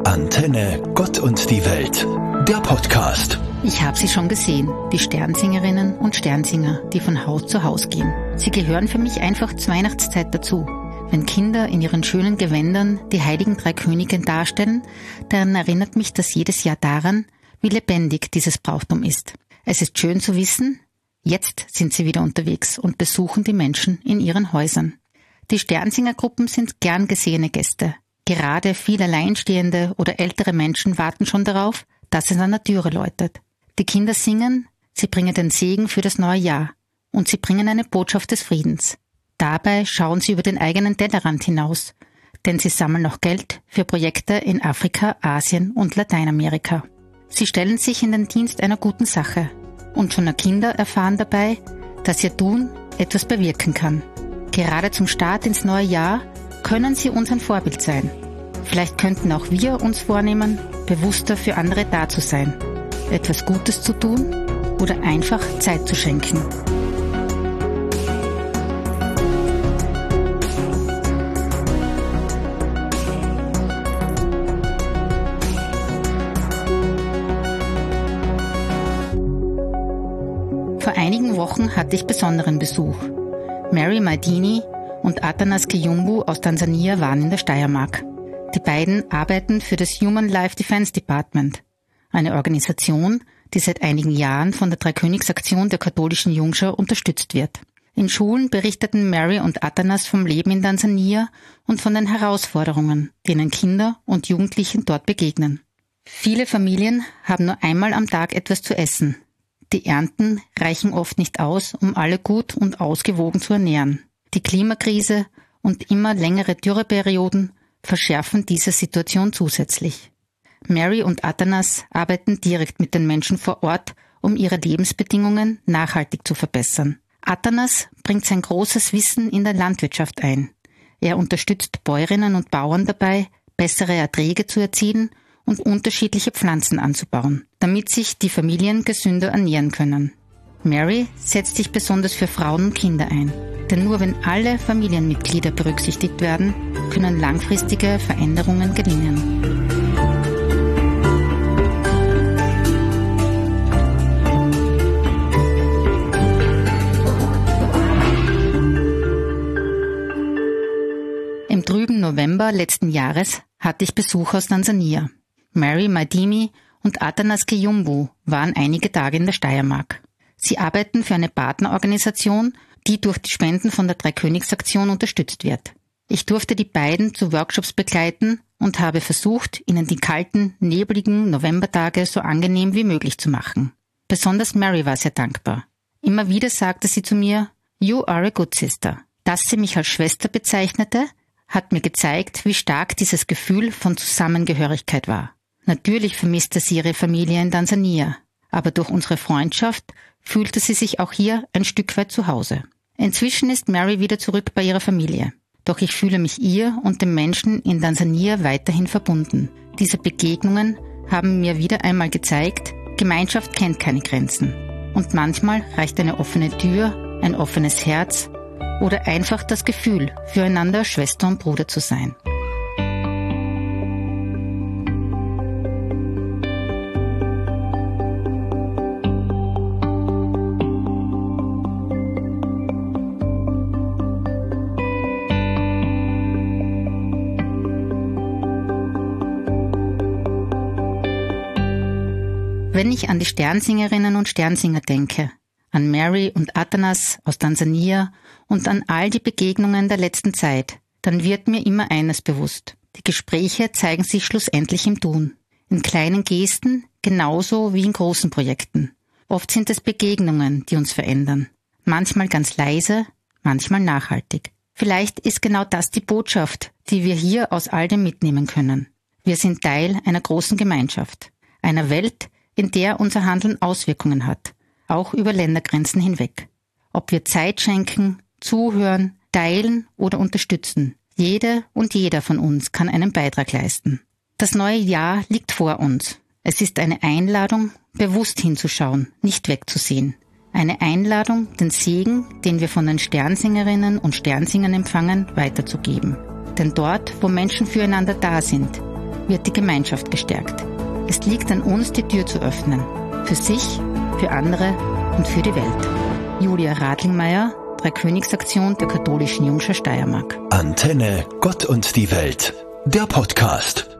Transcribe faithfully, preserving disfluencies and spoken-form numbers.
Antenne Gott und die Welt, der Podcast. Ich habe sie schon gesehen, die Sternsingerinnen und Sternsinger, die von Haus zu Haus gehen. Sie gehören für mich einfach zur Weihnachtszeit dazu. Wenn Kinder in ihren schönen Gewändern die heiligen drei Könige darstellen, dann erinnert mich das jedes Jahr daran, wie lebendig dieses Brauchtum ist. Es ist schön zu wissen, jetzt sind sie wieder unterwegs und besuchen die Menschen in ihren Häusern. Die Sternsingergruppen sind gern gesehene Gäste. Gerade viele alleinstehende oder ältere Menschen warten schon darauf, dass es an der Türe läutet. Die Kinder singen, sie bringen den Segen für das neue Jahr und sie bringen eine Botschaft des Friedens. Dabei schauen sie über den eigenen Tellerrand hinaus, denn sie sammeln noch Geld für Projekte in Afrika, Asien und Lateinamerika. Sie stellen sich in den Dienst einer guten Sache und schon Kinder erfahren dabei, dass ihr Tun etwas bewirken kann. Gerade zum Start ins neue Jahr können sie uns ein Vorbild sein. Vielleicht könnten auch wir uns vornehmen, bewusster für andere da zu sein, etwas Gutes zu tun oder einfach Zeit zu schenken. Vor einigen Wochen hatte ich besonderen Besuch. Mary Madini und Atanas Kiyumbu aus Tansania waren in der Steiermark. Die beiden arbeiten für das Human Life Defense Department, eine Organisation, die seit einigen Jahren von der Dreikönigsaktion der katholischen Jungschar unterstützt wird. In Schulen berichteten Mary und Atanas vom Leben in Tansania und von den Herausforderungen, denen Kinder und Jugendlichen dort begegnen. Viele Familien haben nur einmal am Tag etwas zu essen. Die Ernten reichen oft nicht aus, um alle gut und ausgewogen zu ernähren. Die Klimakrise und immer längere Dürreperioden verschärfen diese Situation zusätzlich. Mary und Atanas arbeiten direkt mit den Menschen vor Ort, um ihre Lebensbedingungen nachhaltig zu verbessern. Atanas bringt sein großes Wissen in der Landwirtschaft ein. Er unterstützt Bäuerinnen und Bauern dabei, bessere Erträge zu erzielen und unterschiedliche Pflanzen anzubauen, damit sich die Familien gesünder ernähren können. Mary setzt sich besonders für Frauen und Kinder ein. Denn nur wenn alle Familienmitglieder berücksichtigt werden, können langfristige Veränderungen gelingen. Im trüben November letzten Jahres hatte ich Besuch aus Tansania. Mary Madini und Atanas Kiyumbu waren einige Tage in der Steiermark. Sie arbeiten für eine Partnerorganisation, die durch die Spenden von der Dreikönigsaktion unterstützt wird. Ich durfte die beiden zu Workshops begleiten und habe versucht, ihnen die kalten, nebligen Novembertage so angenehm wie möglich zu machen. Besonders Mary war sehr dankbar. Immer wieder sagte sie zu mir, "You are a good sister." Dass sie mich als Schwester bezeichnete, hat mir gezeigt, wie stark dieses Gefühl von Zusammengehörigkeit war. Natürlich vermisste sie ihre Familie in Tansania, aber durch unsere Freundschaft fühlte sie sich auch hier ein Stück weit zu Hause. Inzwischen ist Mary wieder zurück bei ihrer Familie. Doch ich fühle mich ihr und den Menschen in Tansania weiterhin verbunden. Diese Begegnungen haben mir wieder einmal gezeigt, Gemeinschaft kennt keine Grenzen. Und manchmal reicht eine offene Tür, ein offenes Herz oder einfach das Gefühl, füreinander Schwester und Bruder zu sein. Wenn ich an die Sternsingerinnen und Sternsinger denke, an Mary und Atanas aus Tansania und an all die Begegnungen der letzten Zeit, dann wird mir immer eines bewusst. Die Gespräche zeigen sich schlussendlich im Tun. In kleinen Gesten, genauso wie in großen Projekten. Oft sind es Begegnungen, die uns verändern. Manchmal ganz leise, manchmal nachhaltig. Vielleicht ist genau das die Botschaft, die wir hier aus all dem mitnehmen können. Wir sind Teil einer großen Gemeinschaft, einer Welt, in der unser Handeln Auswirkungen hat, auch über Ländergrenzen hinweg. Ob wir Zeit schenken, zuhören, teilen oder unterstützen, jede und jeder von uns kann einen Beitrag leisten. Das neue Jahr liegt vor uns. Es ist eine Einladung, bewusst hinzuschauen, nicht wegzusehen. Eine Einladung, den Segen, den wir von den Sternsingerinnen und Sternsingern empfangen, weiterzugeben. Denn dort, wo Menschen füreinander da sind, wird die Gemeinschaft gestärkt. Es liegt an uns, die Tür zu öffnen. Für sich, für andere und für die Welt. Julia Radlingmeier, Dreikönigsaktion der katholischen Jungschar Steiermark. Antenne Gott und die Welt, der Podcast.